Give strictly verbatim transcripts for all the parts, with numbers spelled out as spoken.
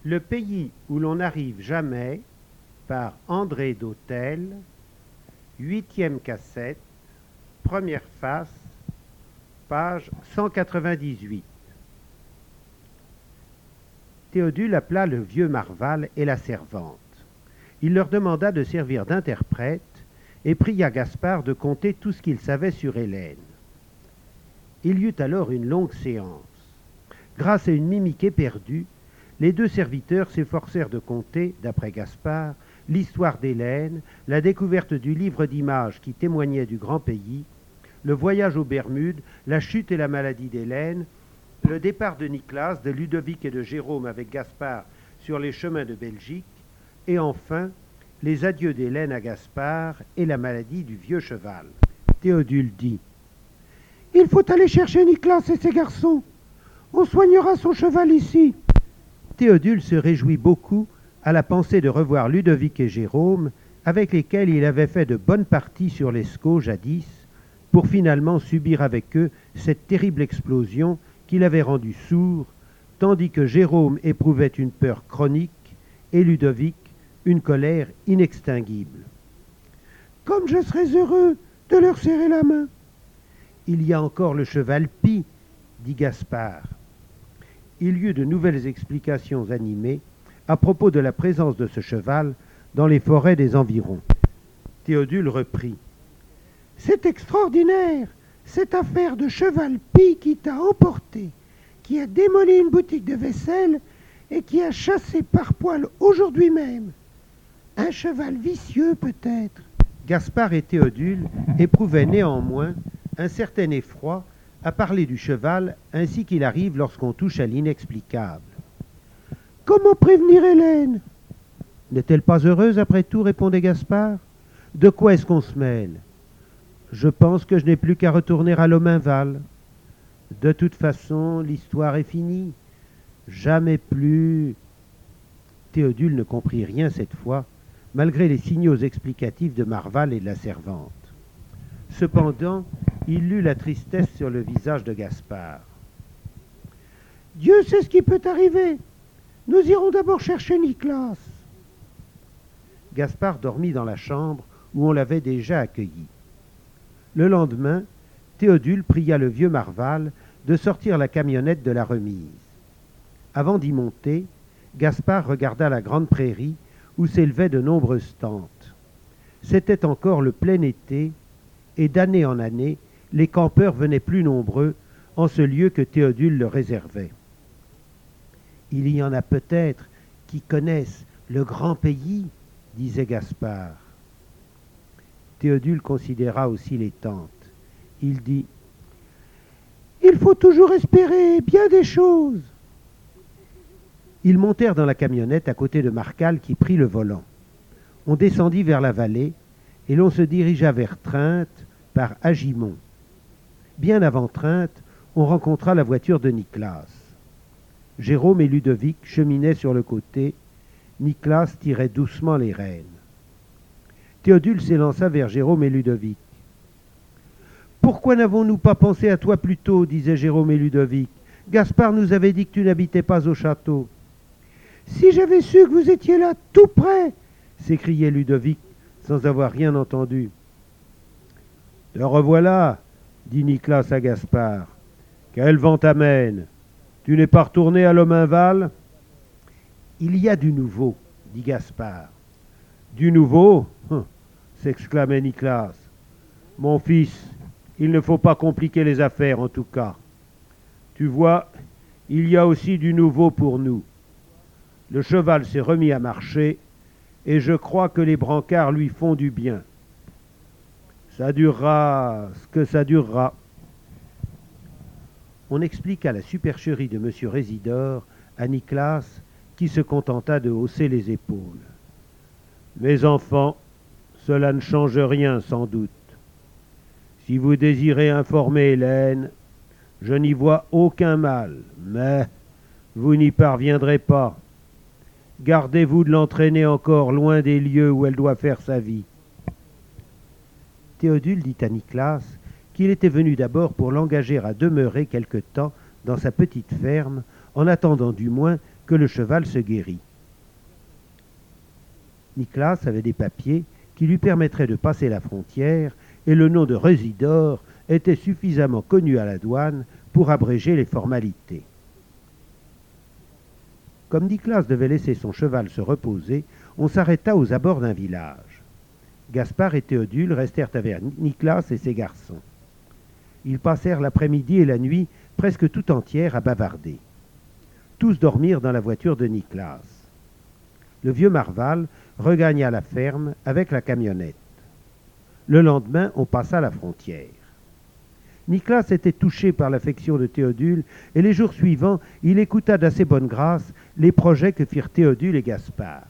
Le pays où l'on n'arrive jamais, par André d'Hôtel, huitième cassette, première face, page cent quatre-vingt-dix-huit. Théodule appela le vieux Marval et la servante. Il leur demanda de servir d'interprète et pria Gaspard de conter tout ce qu'il savait sur Hélène. Il y eut alors une longue séance. Grâce à une mimique éperdue, les deux serviteurs s'efforcèrent de conter, d'après Gaspard, l'histoire d'Hélène, la découverte du livre d'images qui témoignait du grand pays, le voyage aux Bermudes, la chute et la maladie d'Hélène, le départ de Nicolas, de Ludovic et de Jérôme avec Gaspard sur les chemins de Belgique, et enfin les adieux d'Hélène à Gaspard et la maladie du vieux cheval. Théodule dit « Il faut aller chercher Nicolas et ses garçons. On soignera son cheval ici. » Théodule se réjouit beaucoup à la pensée de revoir Ludovic et Jérôme, avec lesquels il avait fait de bonnes parties sur l'Escaut jadis, pour finalement subir avec eux cette terrible explosion qui l'avait rendu sourd, tandis que Jérôme éprouvait une peur chronique et Ludovic une colère inextinguible. « Comme je serais heureux de leur serrer la main !»« Il y a encore le cheval Pie, » dit Gaspard. Il y eut de nouvelles explications animées à propos de la présence de ce cheval dans les forêts des environs. Théodule reprit. « C'est extraordinaire, cette affaire de cheval Pie qui t'a emporté, qui a démoli une boutique de vaisselle et qui a chassé par poil aujourd'hui même. Un cheval vicieux peut-être. » Gaspard et Théodule éprouvaient néanmoins un certain effroi à parler du cheval ainsi qu'il arrive lorsqu'on touche à l'inexplicable. « Comment prévenir Hélène ?»« N'est-elle pas heureuse après tout ?» répondait Gaspard. « De quoi est-ce qu'on se mêle ? Je pense que je n'ai plus qu'à retourner à Lomainval. De toute façon, l'histoire est finie. Jamais plus... » Théodule ne comprit rien cette fois, malgré les signaux explicatifs de Marval et de la servante. Cependant, il lut la tristesse sur le visage de Gaspard. « Dieu sait ce qui peut arriver. Nous irons d'abord chercher Nicolas. » Gaspard dormit dans la chambre où on l'avait déjà accueilli. Le lendemain, Théodule pria le vieux Marval de sortir la camionnette de la remise. Avant d'y monter, Gaspard regarda la grande prairie où s'élevaient de nombreuses tentes. C'était encore le plein été, et d'année en année, les campeurs venaient plus nombreux en ce lieu que Théodule leur réservait. « Il y en a peut-être qui connaissent le grand pays, » disait Gaspard. Théodule considéra aussi les tentes. Il dit « Il faut toujours espérer bien des choses. » Ils montèrent dans la camionnette à côté de Marcal qui prit le volant. On descendit vers la vallée et l'on se dirigea vers Treinte par Agimont. Bien avant Treinte, on rencontra la voiture de Nicolas. Jérôme et Ludovic cheminaient sur le côté. Nicolas tirait doucement les rênes. Théodule s'élança vers Jérôme et Ludovic. « Pourquoi n'avons-nous pas pensé à toi plus tôt ?» disaient Jérôme et Ludovic. « Gaspard nous avait dit que tu n'habitais pas au château. »« Si j'avais su que vous étiez là, tout près !» s'écriait Ludovic, sans avoir rien entendu. « Te revoilà !» dit Nicolas à Gaspard. « Quel vent t'amène ? Tu n'es pas retourné à Lomainval ?»« Il y a du nouveau, » dit Gaspard. « Du nouveau ?» s'exclamait Nicolas. « Mon fils, il ne faut pas compliquer les affaires en tout cas. Tu vois, il y a aussi du nouveau pour nous. Le cheval s'est remis à marcher et je crois que les brancards lui font du bien. Ça durera ce que ça durera. » On expliqua la supercherie de M. Résidor à Nicolas qui se contenta de hausser les épaules. « Mes enfants, cela ne change rien sans doute. Si vous désirez informer Hélène, je n'y vois aucun mal, mais vous n'y parviendrez pas. Gardez-vous de l'entraîner encore loin des lieux où elle doit faire sa vie. » Théodule dit à Nicolas qu'il était venu d'abord pour l'engager à demeurer quelque temps dans sa petite ferme, en attendant du moins que le cheval se guérit. Nicolas avait des papiers qui lui permettraient de passer la frontière et le nom de Résidor était suffisamment connu à la douane pour abréger les formalités. Comme Nicolas devait laisser son cheval se reposer, on s'arrêta aux abords d'un village. Gaspard et Théodule restèrent avec Nicolas et ses garçons. Ils passèrent l'après-midi et la nuit presque tout entière à bavarder. Tous dormirent dans la voiture de Nicolas. Le vieux Marval regagna la ferme avec la camionnette. Le lendemain, on passa la frontière. Nicolas était touché par l'affection de Théodule et les jours suivants, il écouta d'assez bonne grâce les projets que firent Théodule et Gaspard.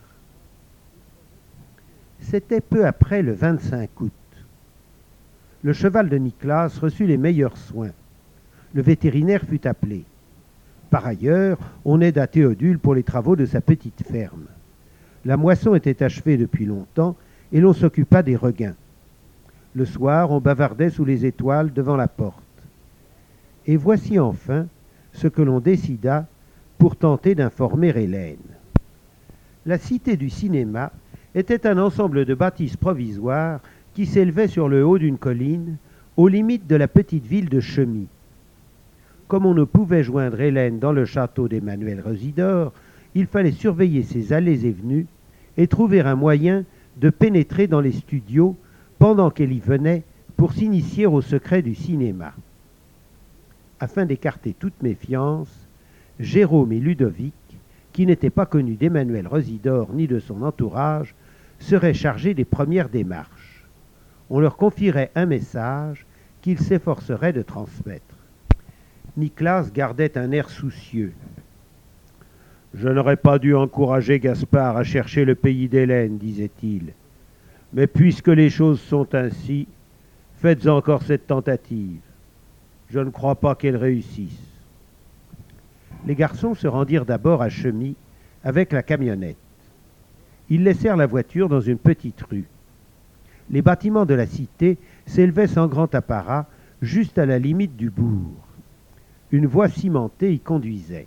C'était peu après le vingt-cinq août. Le cheval de Nicolas reçut les meilleurs soins. Le vétérinaire fut appelé. Par ailleurs, on aida Théodule pour les travaux de sa petite ferme. La moisson était achevée depuis longtemps et l'on s'occupa des regains. Le soir, on bavardait sous les étoiles devant la porte. Et voici enfin ce que l'on décida pour tenter d'informer Hélène. La cité du cinéma était un ensemble de bâtisses provisoires qui s'élevait sur le haut d'une colline, aux limites de la petite ville de Chemy. Comme on ne pouvait joindre Hélène dans le château d'Emmanuel Résidor, il fallait surveiller ses allées et venues et trouver un moyen de pénétrer dans les studios pendant qu'elle y venait pour s'initier au secret du cinéma. Afin d'écarter toute méfiance, Jérôme et Ludovic, qui n'étaient pas connus d'Emmanuel Résidor ni de son entourage, seraient chargés des premières démarches. On leur confierait un message qu'ils s'efforceraient de transmettre. Nicolas gardait un air soucieux. « Je n'aurais pas dû encourager Gaspard à chercher le pays d'Hélène, disait-il. Mais puisque les choses sont ainsi, faites encore cette tentative. Je ne crois pas qu'elle réussisse. » Les garçons se rendirent d'abord à Chemy avec la camionnette. Ils laissèrent la voiture dans une petite rue. Les bâtiments de la cité s'élevaient sans grand apparat juste à la limite du bourg. Une voie cimentée y conduisait.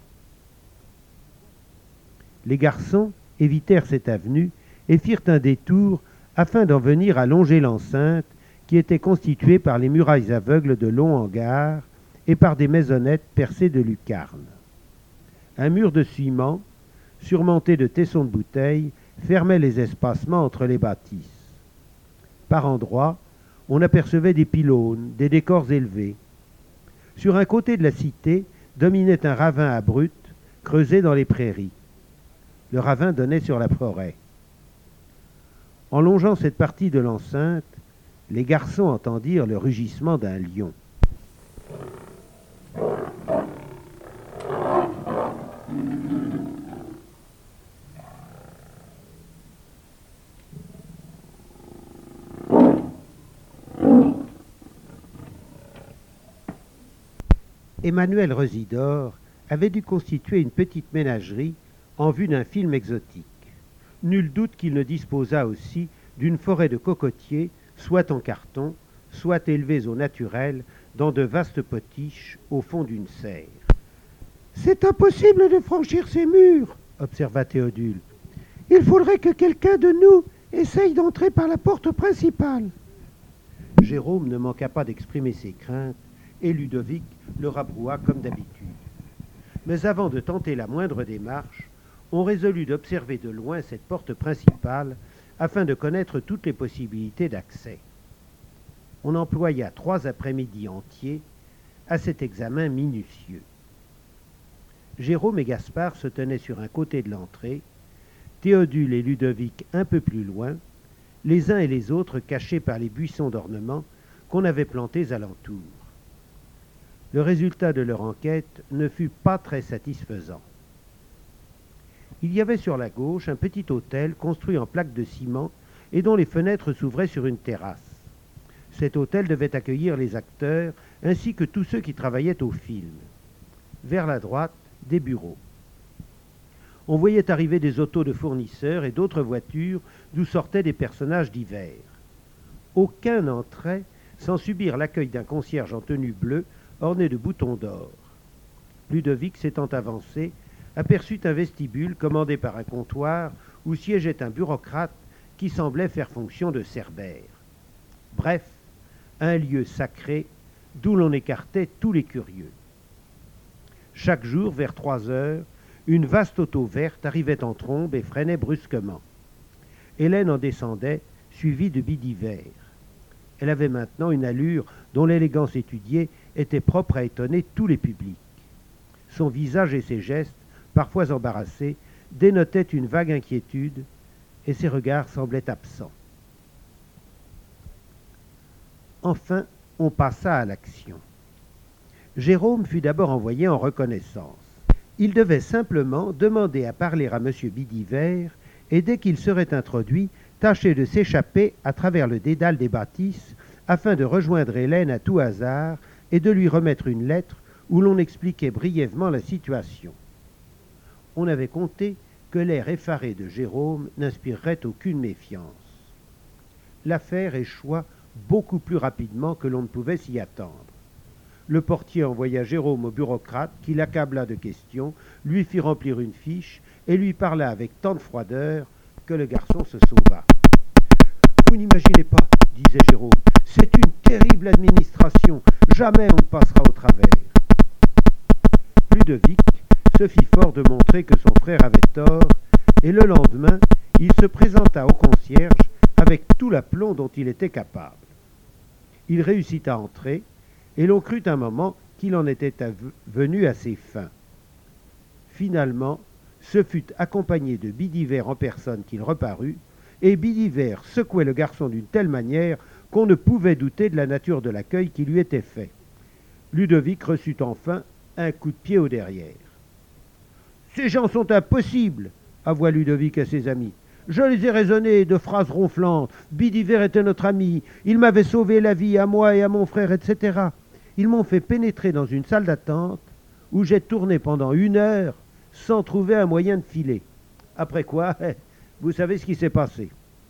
Les garçons évitèrent cette avenue et firent un détour afin d'en venir à longer l'enceinte qui était constituée par les murailles aveugles de longs hangars et par des maisonnettes percées de lucarnes. Un mur de ciment, surmonté de tessons de bouteilles, fermait les espacements entre les bâtisses. Par endroits, on apercevait des pylônes, des décors élevés. Sur un côté de la cité dominait un ravin abrupt, creusé dans les prairies. Le ravin donnait sur la forêt. En longeant cette partie de l'enceinte, les garçons entendirent le rugissement d'un lion. Emmanuel Résidor avait dû constituer une petite ménagerie en vue d'un film exotique. Nul doute qu'il ne disposa aussi d'une forêt de cocotiers, soit en carton, soit élevés au naturel, dans de vastes potiches au fond d'une serre. « C'est impossible de franchir ces murs, » observa Théodule. « Il faudrait que quelqu'un de nous essaye d'entrer par la porte principale. » Jérôme ne manqua pas d'exprimer ses craintes, et Ludovic le rabroua comme d'habitude. Mais avant de tenter la moindre démarche, on résolut d'observer de loin cette porte principale afin de connaître toutes les possibilités d'accès. On employa trois après-midi entiers à cet examen minutieux. Jérôme et Gaspard se tenaient sur un côté de l'entrée, Théodule et Ludovic un peu plus loin, les uns et les autres cachés par les buissons d'ornement qu'on avait plantés alentour. Le résultat de leur enquête ne fut pas très satisfaisant. Il y avait sur la gauche un petit hôtel construit en plaques de ciment et dont les fenêtres s'ouvraient sur une terrasse. Cet hôtel devait accueillir les acteurs ainsi que tous ceux qui travaillaient au film. Vers la droite, des bureaux. On voyait arriver des autos de fournisseurs et d'autres voitures d'où sortaient des personnages divers. Aucun n'entrait sans subir l'accueil d'un concierge en tenue bleue orné de boutons d'or. Ludovic s'étant avancé, aperçut un vestibule commandé par un comptoir où siégeait un bureaucrate qui semblait faire fonction de cerbère. Bref, un lieu sacré d'où l'on écartait tous les curieux. Chaque jour, vers trois heures, une vaste auto verte arrivait en trombe et freinait brusquement. Hélène en descendait, suivie de Bidiver. Elle avait maintenant une allure dont l'élégance étudiée était propre à étonner tous les publics. Son visage et ses gestes, parfois embarrassés, dénotaient une vague inquiétude, et ses regards semblaient absents. Enfin, on passa à l'action. Jérôme fut d'abord envoyé en reconnaissance. Il devait simplement demander à parler à M. Bidiver, et dès qu'il serait introduit, tâcher de s'échapper à travers le dédale des bâtisses afin de rejoindre Hélène à tout hasard et de lui remettre une lettre où l'on expliquait brièvement la situation. On avait compté que l'air effaré de Jérôme n'inspirerait aucune méfiance. L'affaire échoua beaucoup plus rapidement que l'on ne pouvait s'y attendre. Le portier envoya Jérôme au bureaucrate qui l'accabla de questions, lui fit remplir une fiche et lui parla avec tant de froideur que le garçon se sauva. « Vous n'imaginez pas, disait Jérôme, c'est une terrible administration, jamais on ne passera au travers. » Ludovic se fit fort de montrer que son frère avait tort, et le lendemain, il se présenta au concierge avec tout l'aplomb dont il était capable. Il réussit à entrer, et l'on crut un moment qu'il en était venu à ses fins. Finalement, ce fut accompagné de Bidiver en personne qu'il reparut, et Bidiver secouait le garçon d'une telle manière qu'on ne pouvait douter de la nature de l'accueil qui lui était fait. Ludovic reçut enfin un coup de pied au derrière. « Ces gens sont impossibles !» avoua Ludovic à ses amis. « Je les ai raisonnés de phrases ronflantes. Bidiver était notre ami. Il m'avait sauvé la vie à moi et à mon frère, et cetera. Ils m'ont fait pénétrer dans une salle d'attente où j'ai tourné pendant une heure sans trouver un moyen de filer. Après quoi, vous savez ce qui s'est passé. »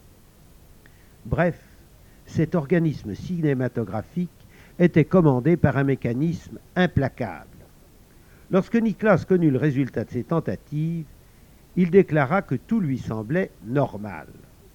Bref, cet organisme cinématographique était commandé par un mécanisme implacable. Lorsque Nicolas connut le résultat de ses tentatives, il déclara que tout lui semblait normal.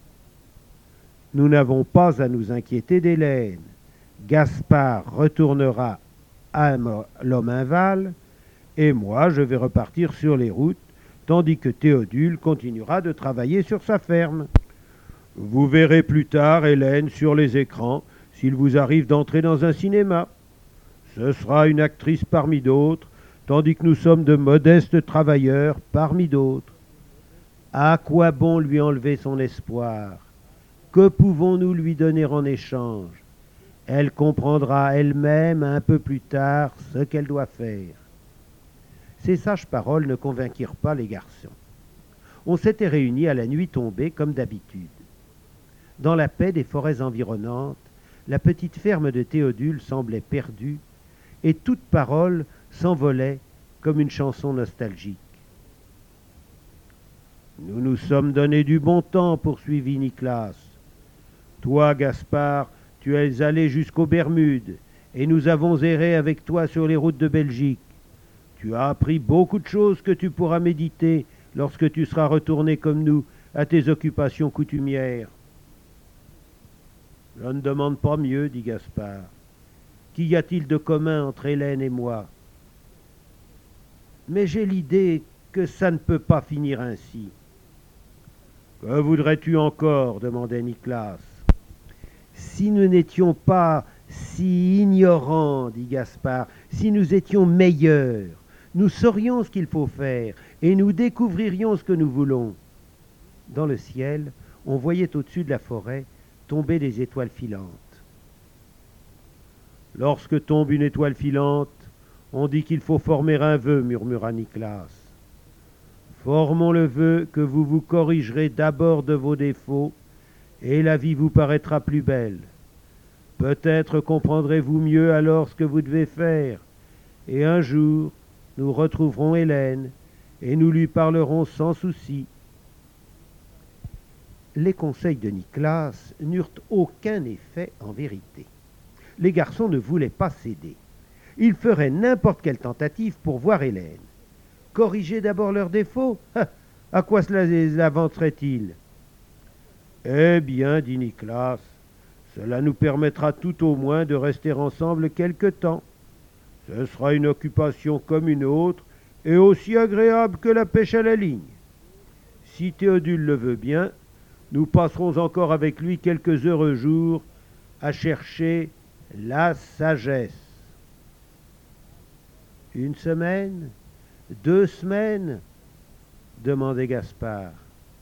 « Nous n'avons pas à nous inquiéter d'Hélène. Gaspard retournera à Lominval, et moi je vais repartir sur les routes, tandis que Théodule continuera de travailler sur sa ferme. Vous verrez plus tard Hélène sur les écrans, s'il vous arrive d'entrer dans un cinéma. Ce sera une actrice parmi d'autres, tandis que nous sommes de modestes travailleurs parmi d'autres. À quoi bon lui enlever son espoir? Que pouvons-nous lui donner en échange? Elle comprendra elle-même un peu plus tard ce qu'elle doit faire. » Ces sages paroles ne convainquirent pas les garçons. On s'était réunis à la nuit tombée comme d'habitude. Dans la paix des forêts environnantes, la petite ferme de Théodule semblait perdue, et toute parole s'envolait comme une chanson nostalgique. « Nous nous sommes donné du bon temps, poursuivit Nicolas. Toi, Gaspard, tu es allé jusqu'aux Bermudes, et nous avons erré avec toi sur les routes de Belgique. Tu as appris beaucoup de choses que tu pourras méditer lorsque tu seras retourné comme nous à tes occupations coutumières. » « Je ne demande pas mieux, dit Gaspard. Qu'y a-t-il de commun entre Hélène et moi? Mais j'ai l'idée que ça ne peut pas finir ainsi. »« Que voudrais-tu encore ?» demandait Nicolas. « Si nous n'étions pas si ignorants, dit Gaspard, si nous étions meilleurs, nous saurions ce qu'il faut faire et nous découvririons ce que nous voulons. » Dans le ciel, on voyait au-dessus de la forêt tomber des étoiles filantes. « Lorsque tombe une étoile filante, on dit qu'il faut former un vœu, murmura Nicolas. « Formons le vœu que vous vous corrigerez d'abord de vos défauts, et la vie vous paraîtra plus belle. Peut-être comprendrez-vous mieux alors ce que vous devez faire, et un jour, nous retrouverons Hélène, et nous lui parlerons sans souci. » Les conseils de Nicolas n'eurent aucun effet en vérité. Les garçons ne voulaient pas céder. Ils feraient n'importe quelle tentative pour voir Hélène. Corriger d'abord leurs défauts? À quoi cela les avancerait-il? Eh bien, dit Nicolas, cela nous permettra tout au moins de rester ensemble quelque temps. Ce sera une occupation comme une autre, et aussi agréable que la pêche à la ligne. Si Théodule le veut bien, nous passerons encore avec lui quelques heureux jours à chercher la sagesse. Une semaine? Deux semaines? Demandait Gaspard.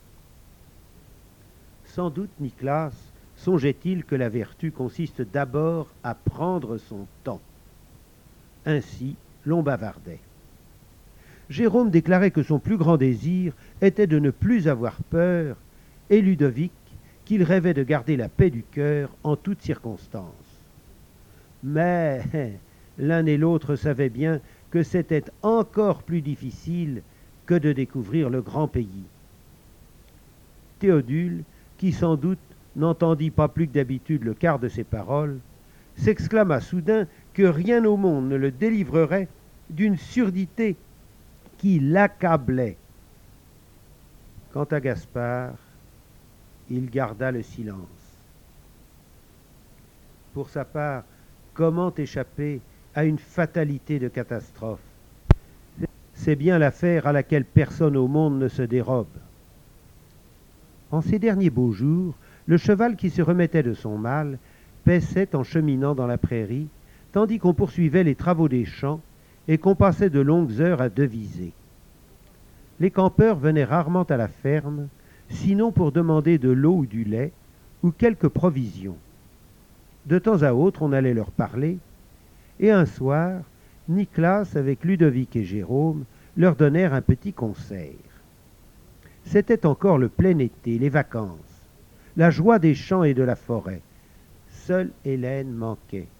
Sans doute Nicolas songeait-il que la vertu consiste d'abord à prendre son temps. Ainsi, l'on bavardait. Jérôme déclarait que son plus grand désir était de ne plus avoir peur, et Ludovic qu'il rêvait de garder la paix du cœur en toutes circonstances. Mais l'un et l'autre savaient bien que c'était encore plus difficile que de découvrir le grand pays. Théodule, qui sans doute n'entendit pas plus que d'habitude le quart de ses paroles, s'exclama soudain que rien au monde ne le délivrerait d'une surdité qui l'accablait. Quant à Gaspard, il garda le silence. Pour sa part, comment échapper à une fatalité de catastrophe? C'est bien l'affaire à laquelle personne au monde ne se dérobe. En ces derniers beaux jours, le cheval qui se remettait de son mal paissait en cheminant dans la prairie, tandis qu'on poursuivait les travaux des champs et qu'on passait de longues heures à deviser. Les campeurs venaient rarement à la ferme, sinon pour demander de l'eau ou du lait, ou quelques provisions. De temps à autre, on allait leur parler, et un soir, Nicolas, avec Ludovic et Jérôme, leur donnèrent un petit concert. C'était encore le plein été, les vacances, la joie des champs et de la forêt. Seule Hélène manquait.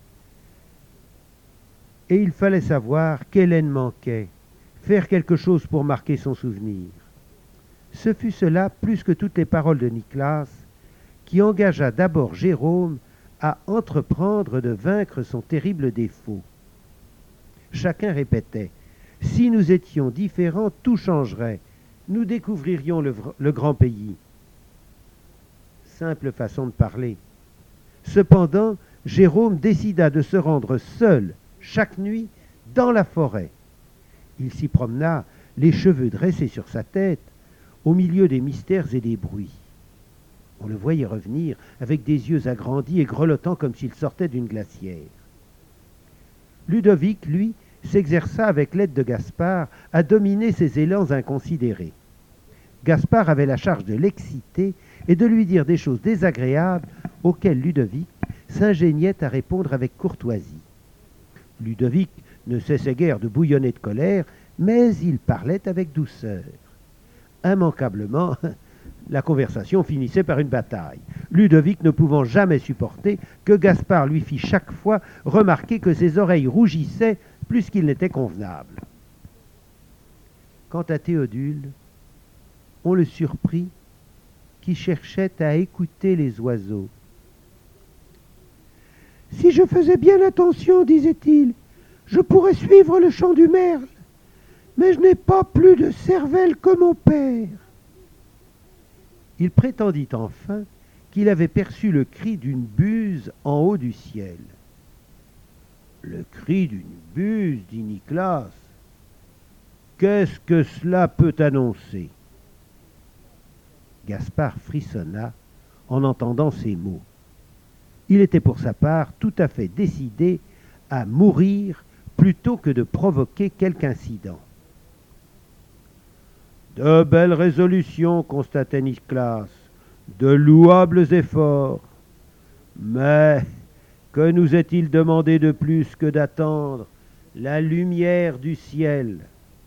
Et il fallait savoir qu'Hélène manquait, faire quelque chose pour marquer son souvenir. Ce fut cela, plus que toutes les paroles de Nicolas, qui engagea d'abord Jérôme à entreprendre de vaincre son terrible défaut. Chacun répétait « Si nous étions différents, tout changerait. Nous découvririons le, le grand pays. » Simple façon de parler. Cependant, Jérôme décida de se rendre seul, chaque nuit, dans la forêt. Il s'y promena, les cheveux dressés sur sa tête, au milieu des mystères et des bruits. On le voyait revenir avec des yeux agrandis et grelottant comme s'il sortait d'une glacière. Ludovic, lui, s'exerça avec l'aide de Gaspard à dominer ses élans inconsidérés. Gaspard avait la charge de l'exciter et de lui dire des choses désagréables auxquelles Ludovic s'ingéniait à répondre avec courtoisie. Ludovic ne cessait guère de bouillonner de colère, mais il parlait avec douceur. Immanquablement, la conversation finissait par une bataille, Ludovic ne pouvant jamais supporter que Gaspard lui fît chaque fois remarquer que ses oreilles rougissaient plus qu'il n'était convenable. Quant à Théodule, on le surprit qui cherchait à écouter les oiseaux. « Si je faisais bien attention, disait-il, je pourrais suivre le chant du merle, mais je n'ai pas plus de cervelle que mon père. » Il prétendit enfin qu'il avait perçu le cri d'une buse en haut du ciel. « Le cri d'une buse, dit Nicolas. Qu'est-ce que cela peut annoncer ?» Gaspard frissonna en entendant ces mots. Il était pour sa part tout à fait décidé à mourir plutôt que de provoquer quelque incident. « De belles résolutions, constatait Nicolas, de louables efforts. Mais que nous est-il demandé de plus que d'attendre la lumière du ciel ?»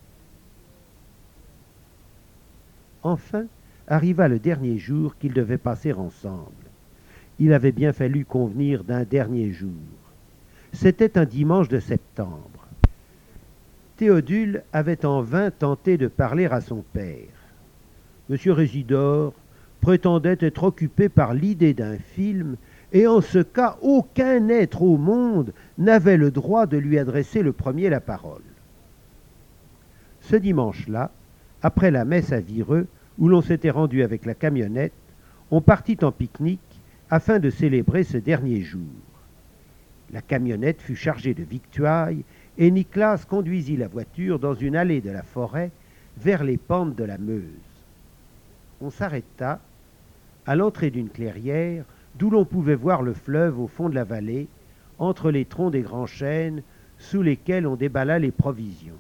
Enfin, arriva le dernier jour qu'ils devaient passer ensemble. Il avait bien fallu convenir d'un dernier jour. C'était un dimanche de septembre. Théodule avait en vain tenté de parler à son père. Monsieur Résidor prétendait être occupé par l'idée d'un film, et en ce cas, aucun être au monde n'avait le droit de lui adresser le premier la parole. Ce dimanche-là, après la messe à Vireux, où l'on s'était rendu avec la camionnette, on partit en pique-nique afin de célébrer ce dernier jour. La camionnette fut chargée de victuailles et Nicolas conduisit la voiture dans une allée de la forêt vers les pentes de la Meuse. On s'arrêta à l'entrée d'une clairière d'où l'on pouvait voir le fleuve au fond de la vallée, entre les troncs des grands chênes sous lesquels on déballa les provisions.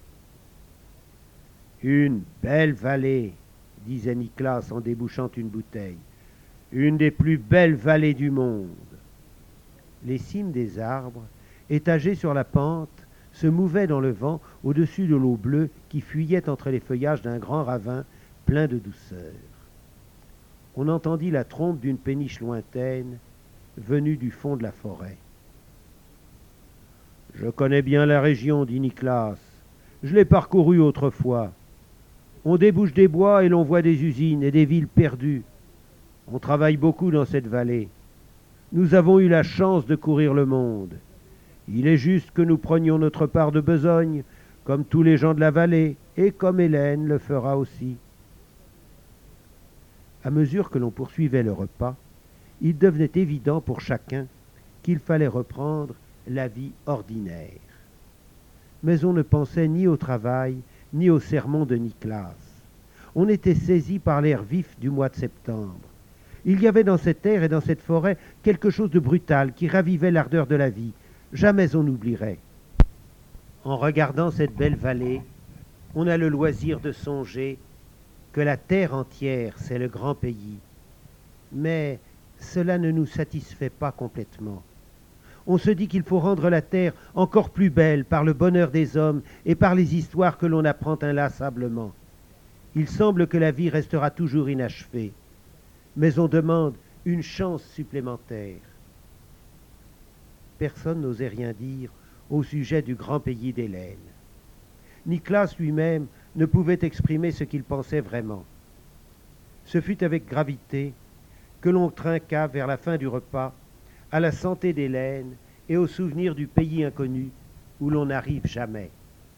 « Une belle vallée, » disait Nicolas en débouchant une bouteille. « Une des plus belles vallées du monde. » Les cimes des arbres, étagés sur la pente, se mouvaient dans le vent au-dessus de l'eau bleue qui fuyait entre les feuillages d'un grand ravin plein de douceur. On entendit la trompe d'une péniche lointaine venue du fond de la forêt. « Je connais bien la région, dit Nicolas. Je l'ai parcourue autrefois. On débouche des bois et l'on voit des usines et des villes perdues. On travaille beaucoup dans cette vallée. Nous avons eu la chance de courir le monde. Il est juste que nous prenions notre part de besogne, comme tous les gens de la vallée, et comme Hélène le fera aussi. » À mesure que l'on poursuivait le repas, il devenait évident pour chacun qu'il fallait reprendre la vie ordinaire. Mais on ne pensait ni au travail, ni au sermon de Nicolas. On était saisi par l'air vif du mois de septembre. Il y avait dans cet air et dans cette forêt quelque chose de brutal qui ravivait l'ardeur de la vie. Jamais on n'oublierait. En regardant cette belle vallée, on a le loisir de songer que la terre entière, c'est le grand pays. Mais cela ne nous satisfait pas complètement. On se dit qu'il faut rendre la terre encore plus belle par le bonheur des hommes et par les histoires que l'on apprend inlassablement. Il semble que la vie restera toujours inachevée, mais on demande une chance supplémentaire. Personne n'osait rien dire au sujet du grand pays d'Hélène. Nicolas lui-même ne pouvait exprimer ce qu'il pensait vraiment. Ce fut avec gravité que l'on trinqua vers la fin du repas à la santé d'Hélène et au souvenir du pays inconnu où l'on n'arrive jamais.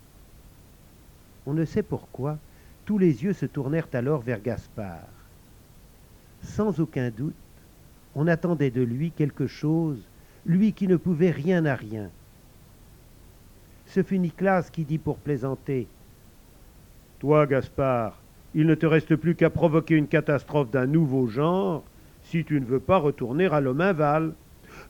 On ne sait pourquoi, tous les yeux se tournèrent alors vers Gaspard. Sans aucun doute, on attendait de lui quelque chose, lui qui ne pouvait rien à rien. Ce fut Nicolas qui dit pour plaisanter: « Toi, Gaspard, il ne te reste plus qu'à provoquer une catastrophe d'un nouveau genre si tu ne veux pas retourner à Lominval. »« Non, »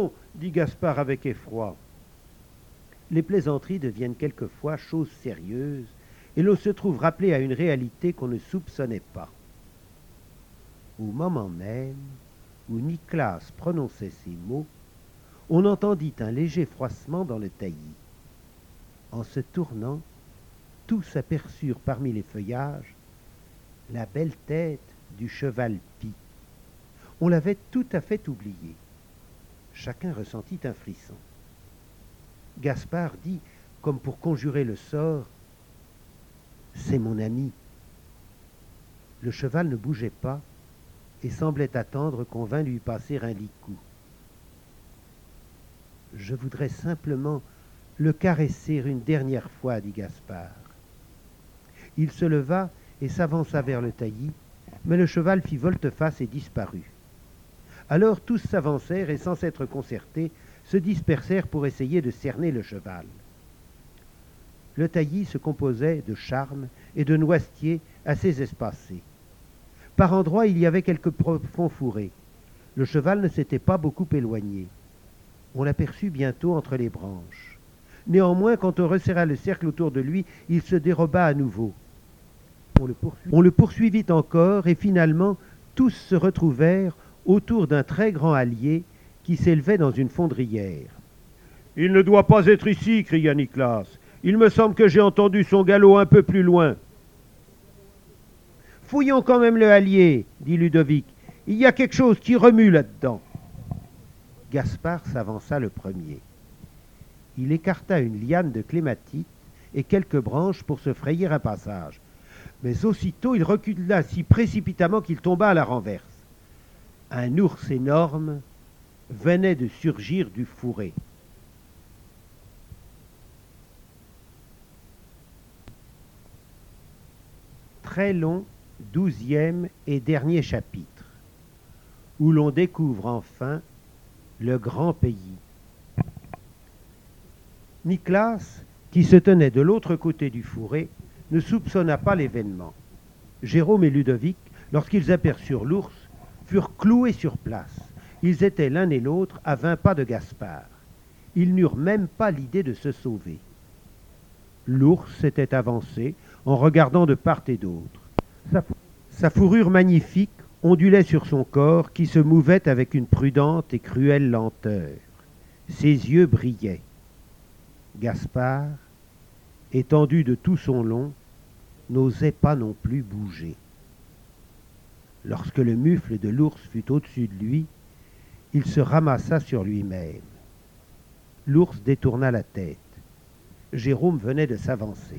dit Gaspard avec effroi. Les plaisanteries deviennent quelquefois choses sérieuses et l'on se trouve rappelé à une réalité qu'on ne soupçonnait pas. Au moment même où Nicolas prononçait ces mots, on entendit un léger froissement dans le taillis. En se tournant, tous aperçurent parmi les feuillages la belle tête du cheval Pie. On l'avait tout à fait oublié. Chacun ressentit un frisson. Gaspard dit, comme pour conjurer le sort: « C'est mon ami. » Le cheval ne bougeait pas et semblait attendre qu'on vînt lui passer un licou. « Je voudrais simplement le caresser une dernière fois, dit Gaspard. Il se leva et s'avança vers le taillis, mais le cheval fit volte-face et disparut. Alors tous s'avancèrent et, sans s'être concertés, se dispersèrent pour essayer de cerner le cheval. Le taillis se composait de charmes et de noisetiers assez espacés. Par endroits, il y avait quelques profonds fourrés. Le cheval ne s'était pas beaucoup éloigné. On l'aperçut bientôt entre les branches. Néanmoins, quand on resserra le cercle autour de lui, il se déroba à nouveau. On le poursuivit, on le poursuivit encore, et finalement, tous se retrouvèrent autour d'un très grand hallier qui s'élevait dans une fondrière. « Il ne doit pas être ici, cria Nicolas. Il me semble que j'ai entendu son galop un peu plus loin. »« Fouillons quand même le hallier, dit Ludovic. Il y a quelque chose qui remue là-dedans. » Gaspard s'avança le premier. Il écarta une liane de clématite et quelques branches pour se frayer un passage. Mais aussitôt il recula si précipitamment qu'il tomba à la renverse. Un ours énorme venait de surgir du fourré. très long douzième et dernier chapitre, où l'on découvre enfin le grand pays. Niklas, qui se tenait de l'autre côté du fourré, ne soupçonna pas l'événement. Jérôme et Ludovic, lorsqu'ils aperçurent l'ours, furent cloués sur place. Ils étaient l'un et l'autre à vingt pas de Gaspard. Ils n'eurent même pas l'idée de se sauver. L'ours s'était avancé en regardant de part et d'autre. Sa, sa fourrure magnifique ondulait sur son corps qui se mouvait avec une prudente et cruelle lenteur. Ses yeux brillaient. Gaspard, étendu de tout son long, n'osait pas non plus bouger. Lorsque le mufle de l'ours fut au-dessus de lui, il se ramassa sur lui-même. L'ours détourna la tête. Jérôme venait de s'avancer.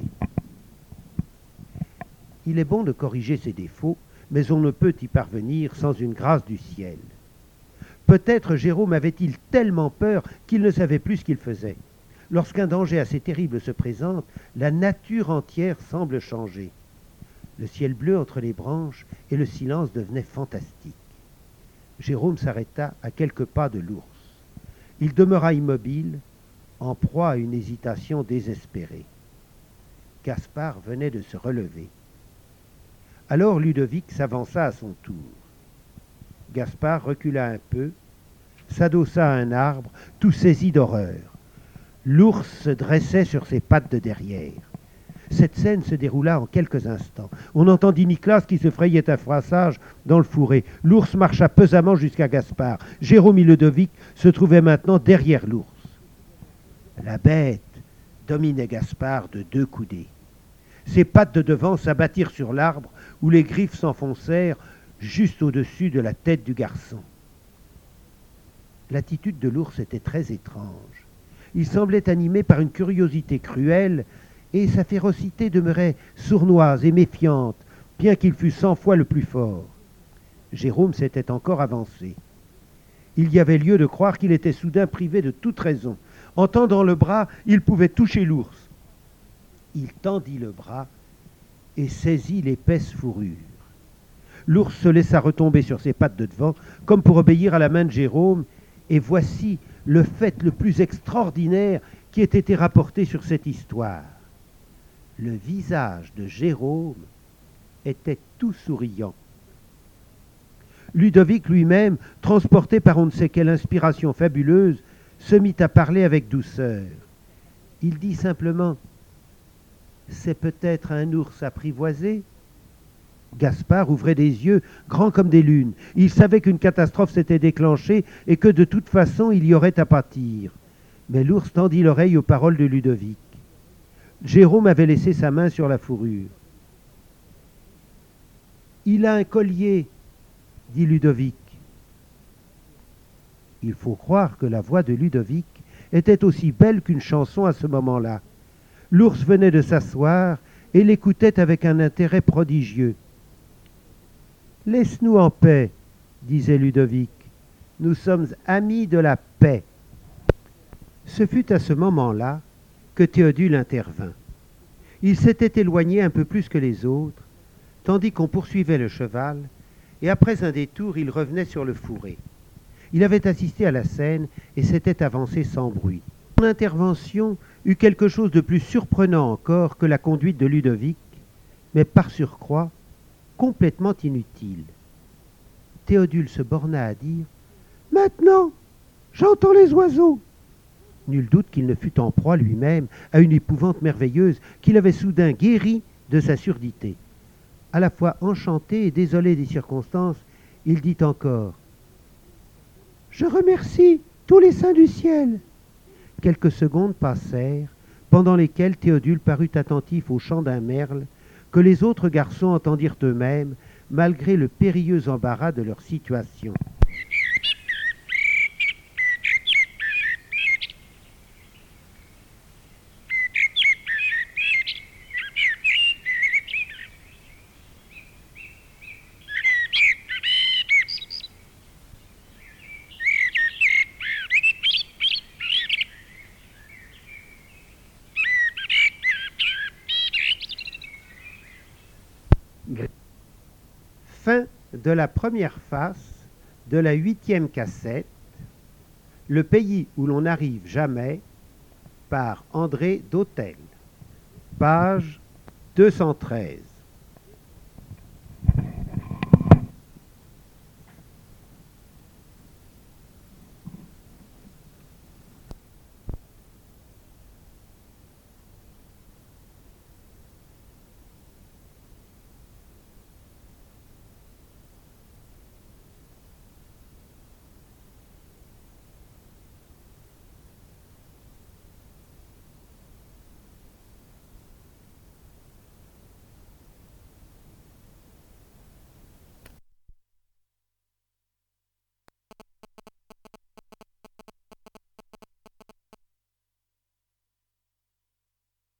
Il est bon de corriger ses défauts, mais on ne peut y parvenir sans une grâce du ciel. Peut-être Jérôme avait-il tellement peur qu'il ne savait plus ce qu'il faisait. Lorsqu'un danger assez terrible se présente, la nature entière semble changer. Le ciel bleu entre les branches et le silence devenaient fantastiques. Jérôme s'arrêta à quelques pas de l'ours. Il demeura immobile, en proie à une hésitation désespérée. Gaspard venait de se relever. Alors Ludovic s'avança à son tour. Gaspard recula un peu, s'adossa à un arbre, tout saisi d'horreur. L'ours se dressait sur ses pattes de derrière. Cette scène se déroula en quelques instants. On entendit Niklas qui se frayait un froissage dans le fourré. L'ours marcha pesamment jusqu'à Gaspard. Jérôme et Ludovic se trouvaient maintenant derrière l'ours. La bête dominait Gaspard de deux coudées. Ses pattes de devant s'abattirent sur l'arbre où les griffes s'enfoncèrent juste au-dessus de la tête du garçon. L'attitude de l'ours était très étrange. Il semblait animé par une curiosité cruelle et sa férocité demeurait sournoise et méfiante, bien qu'il fût cent fois le plus fort. Jérôme s'était encore avancé. Il y avait lieu de croire qu'il était soudain privé de toute raison. En tendant le bras, il pouvait toucher l'ours. Il tendit le bras et saisit l'épaisse fourrure. L'ours se laissa retomber sur ses pattes de devant, comme pour obéir à la main de Jérôme, et voici le fait le plus extraordinaire qui ait été rapporté sur cette histoire. Le visage de Jérôme était tout souriant. Ludovic lui-même, transporté par on ne sait quelle inspiration fabuleuse, se mit à parler avec douceur. Il dit simplement « C'est peut-être un ours apprivoisé ?» Gaspard ouvrait des yeux grands comme des lunes. Il savait qu'une catastrophe s'était déclenchée et que de toute façon il y aurait à pâtir. Mais l'ours tendit l'oreille aux paroles de Ludovic. Jérôme avait laissé sa main sur la fourrure. « Il a un collier, » dit Ludovic. Il faut croire que la voix de Ludovic était aussi belle qu'une chanson à ce moment-là. L'ours venait de s'asseoir et l'écoutait avec un intérêt prodigieux. « Laisse-nous en paix, » disait Ludovic. « Nous sommes amis de la paix. » Ce fut à ce moment-là que Théodule intervint. Il s'était éloigné un peu plus que les autres, tandis qu'on poursuivait le cheval, et après un détour, il revenait sur le fourré. Il avait assisté à la scène et s'était avancé sans bruit. Son intervention eut quelque chose de plus surprenant encore que la conduite de Ludovic, mais par surcroît complètement inutile. Théodule se borna à dire « Maintenant, j'entends les oiseaux !» Nul doute qu'il ne fut en proie lui-même à une épouvante merveilleuse qui l'avait soudain guéri de sa surdité. À la fois enchanté et désolé des circonstances, il dit encore « Je remercie tous les saints du ciel !» Quelques secondes passèrent, pendant lesquelles Théodule parut attentif au chant d'un merle, que les autres garçons entendirent eux-mêmes, malgré le périlleux embarras de leur situation. de la première face de la huitième cassette, Le pays où l'on n'arrive jamais, par André Dautel, page deux cent treize.